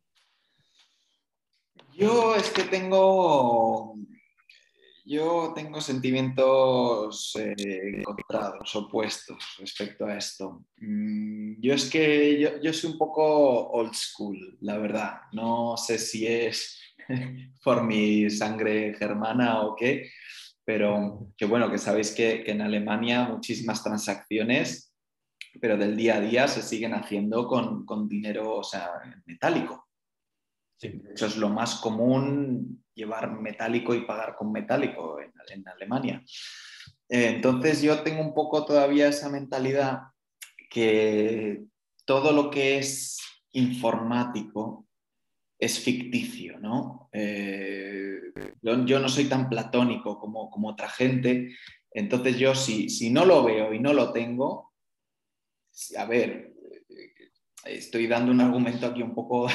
Yo es que tengo, yo tengo sentimientos eh, encontrados, opuestos respecto a esto. Mm, yo es que yo, yo soy un poco old school, la verdad. No sé si es por mi sangre germana o qué, pero que bueno, que sabéis que, que en Alemania muchísimas transacciones, pero del día a día se siguen haciendo con, con dinero, o sea, metálico. Sí. De hecho, es lo más común llevar metálico y pagar con metálico en, en Alemania. Eh, entonces yo tengo un poco todavía esa mentalidad que todo lo que es informático es ficticio, ¿no? Eh, yo, yo no soy tan platónico como, como otra gente, entonces yo si, si no lo veo y no lo tengo, a ver, estoy dando un argumento aquí un poco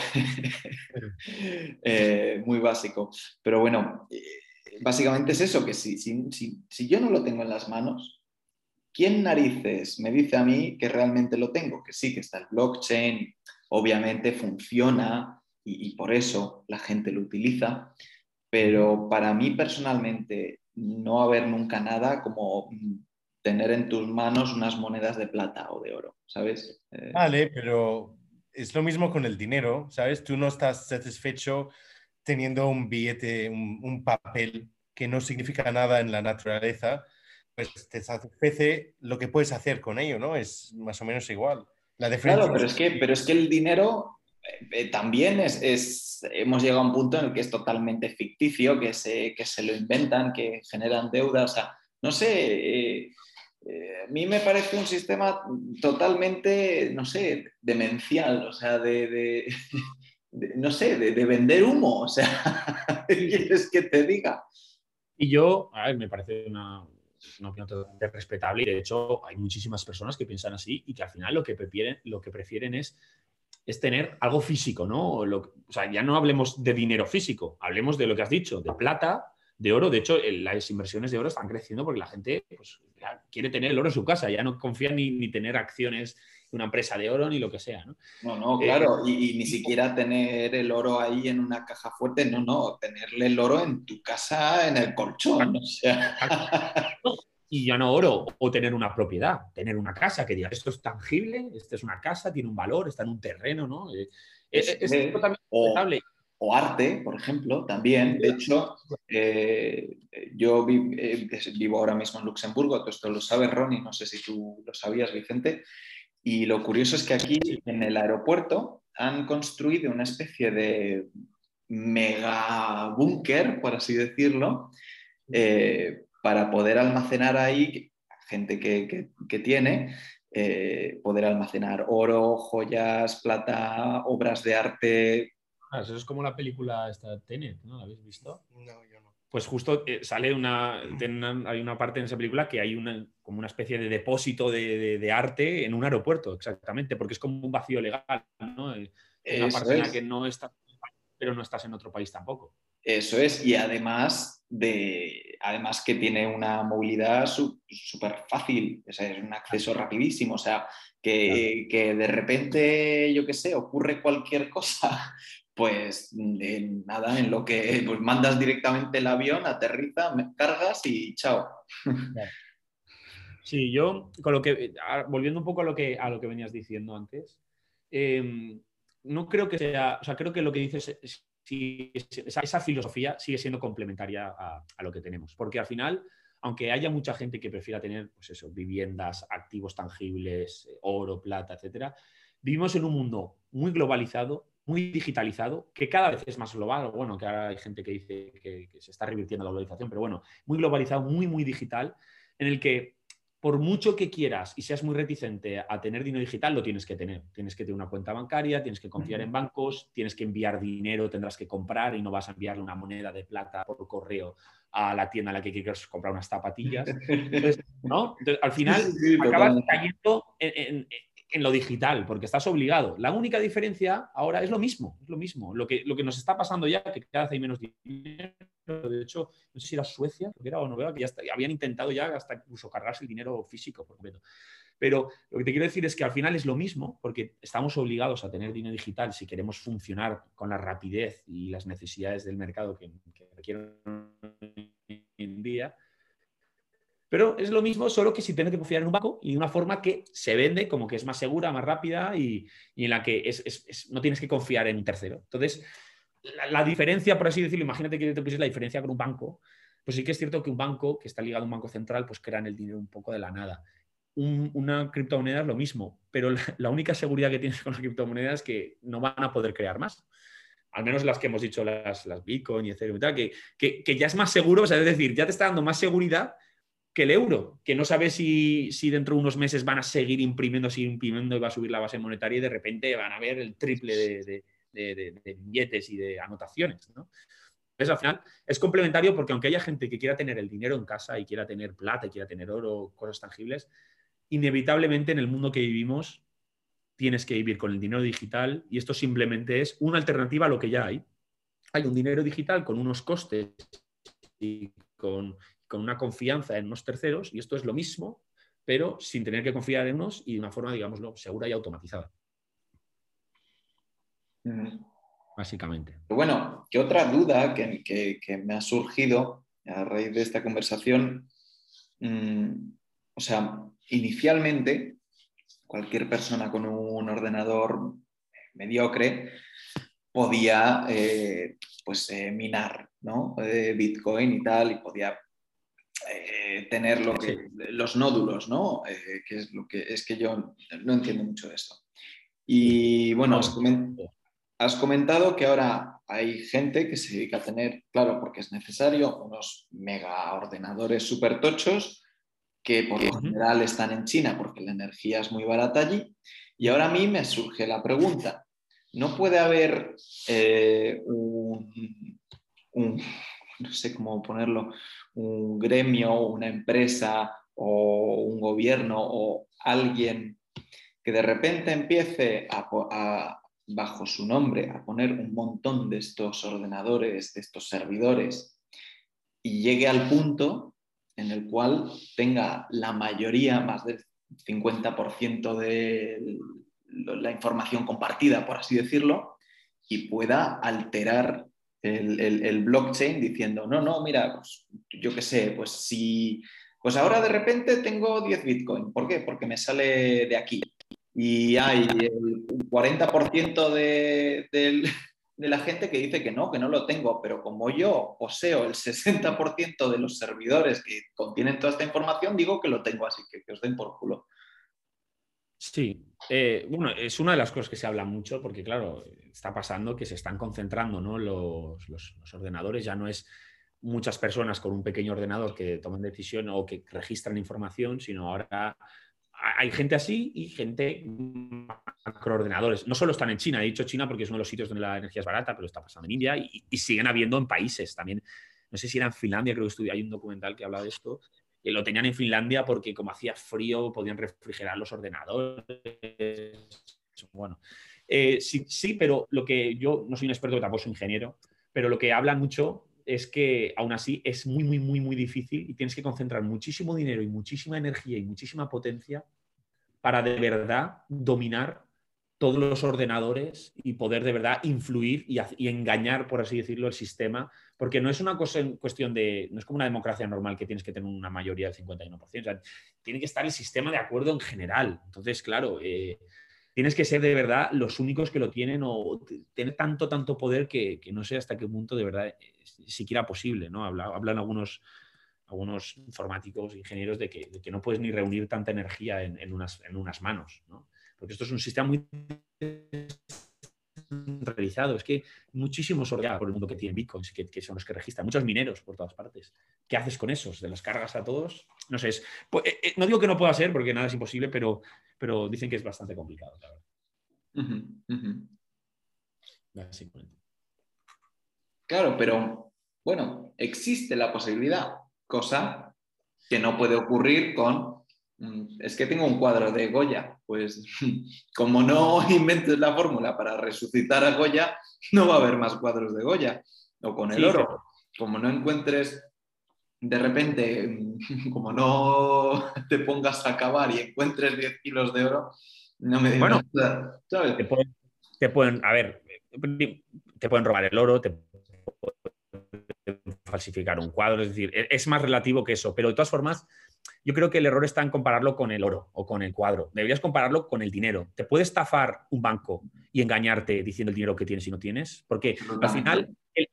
eh, muy básico, pero bueno, eh, básicamente es eso, que si, si, si, si yo no lo tengo en las manos, ¿quién narices me dice a mí que realmente lo tengo? Que sí, que está el blockchain, obviamente funciona y, y por eso la gente lo utiliza, pero para mí personalmente no va a haber nunca nada como tener en tus manos unas monedas de plata o de oro, ¿sabes? Eh... Vale, pero es lo mismo con el dinero, ¿sabes? Tú no estás satisfecho teniendo un billete, un, un papel que no significa nada en la naturaleza, pues te satisface lo que puedes hacer con ello, ¿no? Es más o menos igual. La diferencia Claro, pero es que, pero es que el dinero eh, eh, también es, es, hemos llegado a un punto en el que es totalmente ficticio, que se, que se lo inventan, que generan deudas, o sea, no sé, eh, eh, a mí me parece un sistema totalmente, no sé, demencial, o sea, de, de, de no sé, de, de vender humo, o sea, ¿qué quieres que te diga? Y yo, a ver, me parece una, una opinión totalmente respetable y de hecho hay muchísimas personas que piensan así y que al final lo que prefieren, lo que prefieren es, es tener algo físico, ¿no? Lo, o sea, ya no hablemos de dinero físico, hablemos de lo que has dicho, de plata, de oro. De hecho, el, las inversiones de oro están creciendo porque la gente pues, quiere tener el oro en su casa, ya no confía ni, ni tener acciones de una empresa de oro ni lo que sea, ¿no? No, no, Eh, claro, y, y ni siquiera tener el oro ahí en una caja fuerte, no, no, tenerle el oro en tu casa, en el colchón, o sea. Y ya no oro, o tener una propiedad, tener una casa, que diga, esto es tangible, esta es una casa, tiene un valor, está en un terreno, ¿no? Eh, Es, es totalmente o, respetable. o arte, por ejemplo, también. De hecho, eh, yo vi, eh, vivo ahora mismo en Luxemburgo, tú esto lo sabes, Ronnie, no sé si tú lo sabías, Vicente, y lo curioso es que aquí en el aeropuerto han construido una especie de mega búnker, por así decirlo, eh, para poder almacenar ahí gente que, que, que tiene, eh, poder almacenar oro, joyas, plata, obras de arte. Ah, eso es como la película esta Tenet, ¿no? ¿La habéis visto? No, yo no. Pues justo eh, sale una, una, hay una parte en esa película que hay una, como una especie de depósito de, de, de arte en un aeropuerto, exactamente, porque es como un vacío legal, ¿no? Es una Eso parte en la es. que no estás, pero no estás en otro país tampoco. Eso es, y además, de, además que tiene una movilidad súper fácil, o sea, es un acceso rapidísimo, o sea, que, que de repente, yo qué sé, ocurre cualquier cosa, pues en nada, en lo que pues, mandas directamente el avión, aterriza, cargas y chao. Sí, yo, con lo que, volviendo un poco a lo que, a lo que venías diciendo antes, eh, no creo que sea, o sea, creo que lo que dices, sí, esa, esa filosofía sigue siendo complementaria a, a lo que tenemos, porque al final, aunque haya mucha gente que prefiera tener, pues eso, viviendas, activos tangibles, oro, plata, etcétera, vivimos en un mundo muy globalizado, muy digitalizado, que cada vez es más global. Bueno, que ahora hay gente que dice que, que se está revirtiendo la globalización, pero bueno, muy globalizado, muy, muy digital, en el que por mucho que quieras y seas muy reticente a tener dinero digital, lo tienes que tener. Tienes que tener una cuenta bancaria, tienes que confiar en bancos, tienes que enviar dinero, tendrás que comprar y no vas a enviarle una moneda de plata por correo a la tienda a la que quieres comprar unas zapatillas. Entonces, ¿no? Entonces, al final sí, sí, sí, acabas totalmente. cayendo en, en, en lo digital, porque estás obligado. La única diferencia ahora es lo mismo, es lo mismo. Lo que, lo que nos está pasando ya, que cada vez hay menos dinero. De hecho, no sé si era Suecia, que era o Noruega, que ya está, habían intentado ya hasta incluso cargarse el dinero físico por completo. Pero lo que te quiero decir es que al final es lo mismo, porque estamos obligados a tener dinero digital si queremos funcionar con la rapidez y las necesidades del mercado que, que requieren hoy en día. Pero es lo mismo, solo que sin tener que confiar en un banco y de una forma que se vende como que es más segura, más rápida y, y en la que es, es, es, no tienes que confiar en un tercero. Entonces, la, la diferencia, por así decirlo, imagínate que te pusieras la diferencia con un banco, pues sí que es cierto que un banco que está ligado a un banco central, pues crean el dinero un poco de la nada. Un, una criptomoneda es lo mismo, pero la, la única seguridad que tienes con la criptomoneda es que no van a poder crear más. Al menos las que hemos dicho, las, las Bitcoin y Ethereum y tal, que, que, que ya es más seguro, o sea, es decir, ya te está dando más seguridad que el euro, que no sabes si, si dentro de unos meses van a seguir imprimiendo, seguir imprimiendo y va a subir la base monetaria y de repente van a ver el triple de, de, de, de, de billetes y de anotaciones, ¿no? Entonces, al final, es complementario porque aunque haya gente que quiera tener el dinero en casa y quiera tener plata y quiera tener oro, cosas tangibles, inevitablemente en el mundo que vivimos tienes que vivir con el dinero digital y esto simplemente es una alternativa a lo que ya hay. Hay un dinero digital con unos costes y con, con una confianza en unos terceros y esto es lo mismo, pero sin tener que confiar en unos y de una forma, digámoslo, segura y automatizada. Mm. Básicamente. Bueno, ¿qué otra duda que, que, que me ha surgido a raíz de esta conversación? Mm, o sea, inicialmente, cualquier persona con un ordenador mediocre podía eh, pues, eh, minar, ¿no? Eh, Bitcoin y tal, y podía eh, tener lo que, Sí. los nódulos, ¿no? Eh, que es lo que es que yo no entiendo mucho de esto. Sí. Y bueno, has, Todo. coment has comentado que ahora hay gente que se dedica a tener, claro, porque es necesario, unos mega ordenadores súper tochos que por lo Uh-huh. general están en China porque la energía es muy barata allí. Y ahora a mí me surge la pregunta, ¿no puede haber eh, un, un, no sé cómo ponerlo, un gremio, una empresa o un gobierno o alguien que de repente empiece a, a, bajo su nombre a poner un montón de estos ordenadores, de estos servidores y llegue al punto en el cual tenga la mayoría, más del cincuenta por ciento de la información compartida, por así decirlo, y pueda alterar el, el, el blockchain diciendo, no, no, mira, pues, yo qué sé, pues si, pues ahora de repente tengo diez Bitcoin. ¿Por qué? Porque me sale de aquí. Y hay el cuarenta por ciento de, del, de la gente que dice que no, que no lo tengo, pero como yo poseo el sesenta por ciento de los servidores que contienen toda esta información, digo que lo tengo, así que que os den por culo. Sí, eh, bueno, es una de las cosas que se habla mucho porque, claro, está pasando que se están concentrando, ¿no? los, los, los ordenadores, ya no es muchas personas con un pequeño ordenador que toman decisión o que registran información, sino ahora hay gente así y gente macroordenadores. No solo están en China, he dicho China porque es uno de los sitios donde la energía es barata, pero está pasando en India y, y siguen habiendo en países también. No sé si era en Finlandia, creo que estudié, hay un documental que habla de esto, que lo tenían en Finlandia porque como hacía frío podían refrigerar los ordenadores. Bueno, eh, sí, sí, pero lo que yo no soy un experto, tampoco soy ingeniero, pero lo que hablan mucho es que aún así es muy, muy, muy, muy difícil y tienes que concentrar muchísimo dinero y muchísima energía y muchísima potencia para de verdad dominar todos los ordenadores y poder de verdad influir y, y engañar, por así decirlo, el sistema, porque no es una cosa en cuestión de, no es como una democracia normal que tienes que tener una mayoría del cincuenta y uno por ciento, o sea, tiene que estar el sistema de acuerdo en general. Entonces, claro, eh, tienes que ser de verdad los únicos que lo tienen o tener tanto, tanto poder que, que no sé hasta qué punto de verdad es siquiera posible, ¿no? Habla, hablan algunos, algunos informáticos, ingenieros, de que, de que no puedes ni reunir tanta energía en, en, unas, en unas manos, ¿no? Porque esto es un sistema muy realizado. Es que muchísimos ordenados por el mundo que tienen bitcoins, que, que son los que registran, muchos mineros por todas partes. ¿Qué haces con esos? ¿De las cargas a todos? No sé, es, pues, eh, no digo que no pueda ser, porque nada es imposible, pero, pero dicen que es bastante complicado, claro. Uh-huh, uh-huh. Básicamente. Claro, pero bueno, existe la posibilidad, cosa que no puede ocurrir con, es que tengo un cuadro de Goya, pues como no inventes la fórmula para resucitar a Goya, no va a haber más cuadros de Goya. O con el Sí, oro, pero... como no encuentres, de repente, como no te pongas a cavar y encuentres diez kilos de oro, no me digas Bueno, nada, ¿sabes? te pueden, te pueden, a ver, te pueden robar el oro, te pueden falsificar un cuadro, es decir, es más relativo que eso, pero de todas formas, yo creo que el error está en compararlo con el oro o con el cuadro. Deberías compararlo con el dinero. ¿Te puede estafar un banco y engañarte diciendo el dinero que tienes y no tienes? Porque al final, el,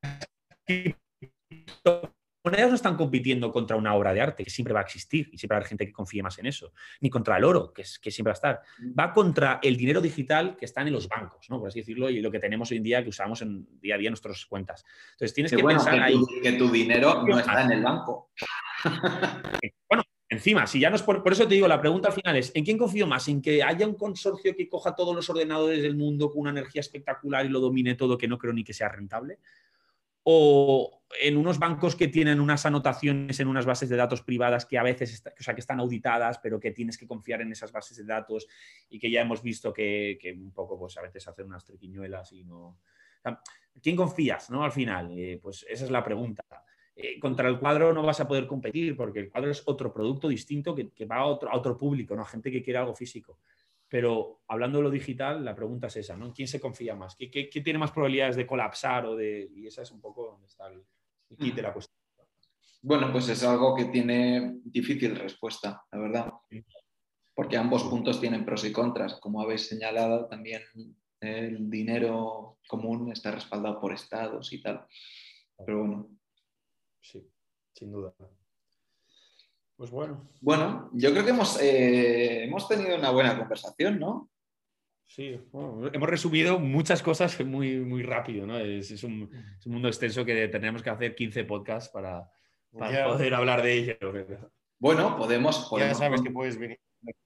monedas no están compitiendo contra una obra de arte que siempre va a existir y siempre va a haber gente que confíe más en eso, ni contra el oro, que, es, que siempre va a estar. Va contra el dinero digital que está en los bancos, ¿no? Por así decirlo, y lo que tenemos hoy en día que usamos en día a día en nuestras cuentas. Entonces tienes que que bueno, pensar que ahí. tu, que tu dinero no está en el banco. Bueno, encima, si ya no es por, por eso te digo, la pregunta al final es, ¿en quién confío más? ¿En que haya un consorcio que coja todos los ordenadores del mundo con una energía espectacular y lo domine todo, que no creo ni que sea rentable? ¿O en unos bancos que tienen unas anotaciones en unas bases de datos privadas que a veces está, o sea, que están auditadas, pero que tienes que confiar en esas bases de datos y que ya hemos visto que, que un poco pues, a veces hacen unas triquiñuelas y no... O sea, ¿quién confías, no? Al final, eh, pues esa es la pregunta. Eh, contra el cuadro no vas a poder competir porque el cuadro es otro producto distinto que, que va a otro, a otro público, ¿no? Gente que quiere algo físico. Pero hablando de lo digital, la pregunta es esa, ¿no? ¿Quién se confía más? ¿Qué, qué, qué tiene más probabilidades de colapsar? O de... Y esa es un poco donde está el, el kit de la cuestión. Bueno, pues es algo que tiene difícil respuesta, la verdad. Porque ambos puntos tienen pros y contras. Como habéis señalado, también el dinero común está respaldado por estados y tal. Pero bueno. Sí, sin duda. Pues bueno. Bueno, yo creo que hemos, eh, hemos tenido una buena conversación, ¿no? Sí, bueno, hemos resumido muchas cosas muy, muy rápido, ¿no? Es, es, un, es un mundo extenso que tenemos que hacer quince podcasts para, para Ya, poder hablar de ello. Bueno, podemos, ya podemos, sabes que puedes venir.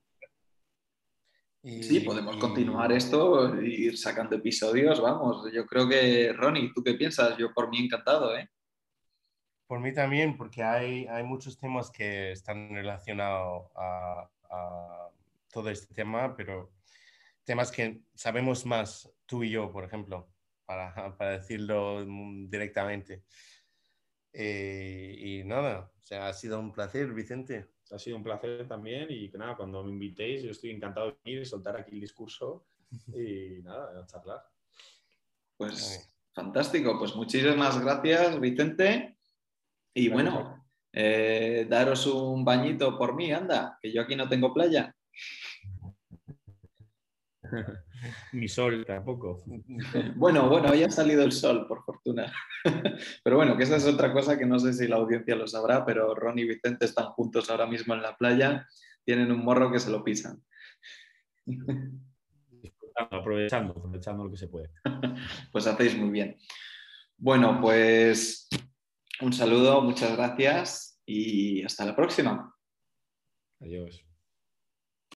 sí, Y, podemos continuar y esto e ir sacando episodios, vamos. Yo creo que, Ronnie, ¿tú qué piensas? Yo por mí encantado, ¿eh? por mí también, porque hay, hay muchos temas que están relacionados a, a todo este tema, pero temas que sabemos más tú y yo, por ejemplo, para, para decirlo directamente. Eh, y nada, o sea, ha sido un placer, Vicente. Ha sido un placer también y nada, cuando me invitéis yo estoy encantado de venir y soltar aquí el discurso y nada, a charlar. Pues fantástico, pues muchísimas gracias, Vicente. Y Gracias a... bueno, eh, daros un bañito por mí, anda, que yo aquí no tengo playa. Ni sol tampoco. Bueno, bueno, hoy ha salido el sol, por fortuna. Pero bueno, que esa es otra cosa que no sé si la audiencia lo sabrá, pero Ron y Vicente están juntos ahora mismo en la playa, tienen un morro que se lo pisan. Aprovechando, aprovechando lo que se puede. Pues hacéis muy bien. Bueno, pues Un saludo, muchas gracias y hasta la próxima. Adiós.